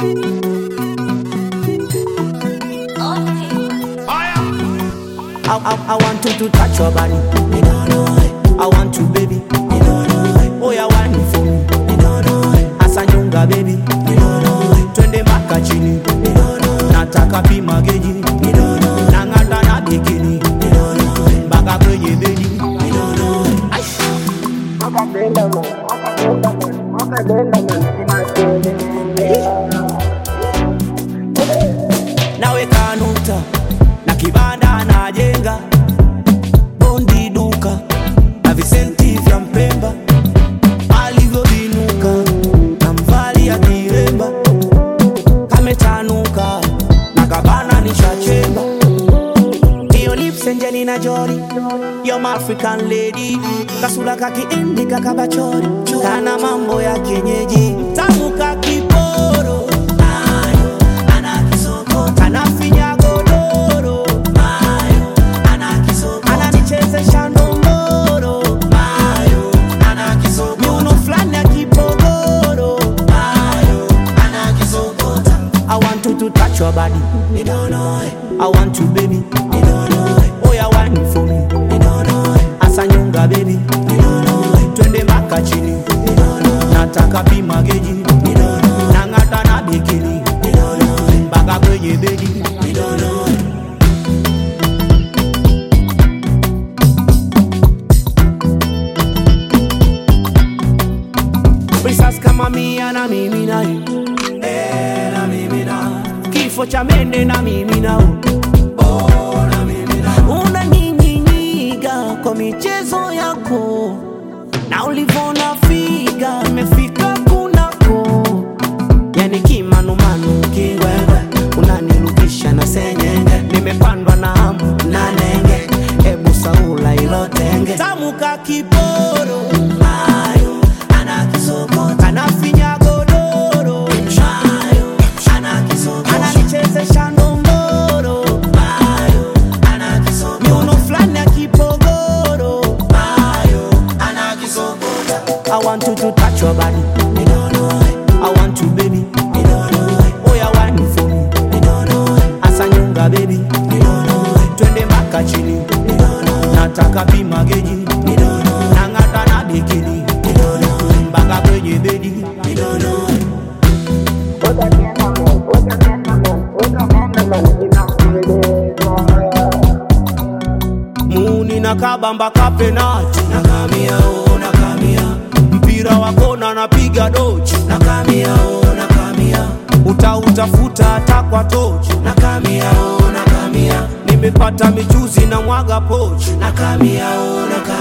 I want you to touch your body. I want you, baby. Oh, you want it for me. Asanyunga, baby. Twende mpaka chini. Nataka pima geji. Nang'ata na bikini. Mpaka kwenye bedi. Nawe kanuta na kibanda najenga, bondi duka na visenti vya Mpemba, alivyobinuka na mvali ya kiremba, kametanuka na kabana ni shachemba. Your lips Angelina Jolie, you're my African lady, kasula kaki indi kakabachori, kana mambo ya kienyeji, tamu kakiporo, mayo anakisoko, kanafinya godoro, mayo anakisoko, ananichezesha ndomboro, mayo anakisoko, miuno flani ya kipogoro, mayo anakisoko. I want you to touch your body, I want you, baby. Oh, you want it for me. Asanyunga, baby. Twende mpaka chini. Nataka pima geji. Nang'ata na bikini. Mpaka kwenye bedi. Prisas kama mia na mimi na na mimi na kifo cha mende na mimi na unanyinyiga kwa michezo yako, na ulivona figa imefika kunako, yani kimanumanu kiwewe, unanirudisha na senyenge, nimepandwa na hamu na nenge, ebu saula ilotenge, tamu kakiporo, mayo anakisoko, kanafinya godoro, mayo anakisoko, ananichezesha ndomboro, mayo anakisoko, miuno flani ya kipogoro, mayo anakisoko. I want you to touch your body, I want you, baby. Oh, you want it for me. Asanyunga, baby. Twende mpaka chini. Nataka pima geji. Nang'ata na bikini. Mpaka kwenye bedi. Muni na kabamba kapenati, nakamia oh nakamia, mpira wa kona napiga dochi, nakamia oh nakamia, utafuta hata kwa tochi, nakamia oh nakamia, nimepata michuzi na mwaga pochi, nakamia oh nakamia.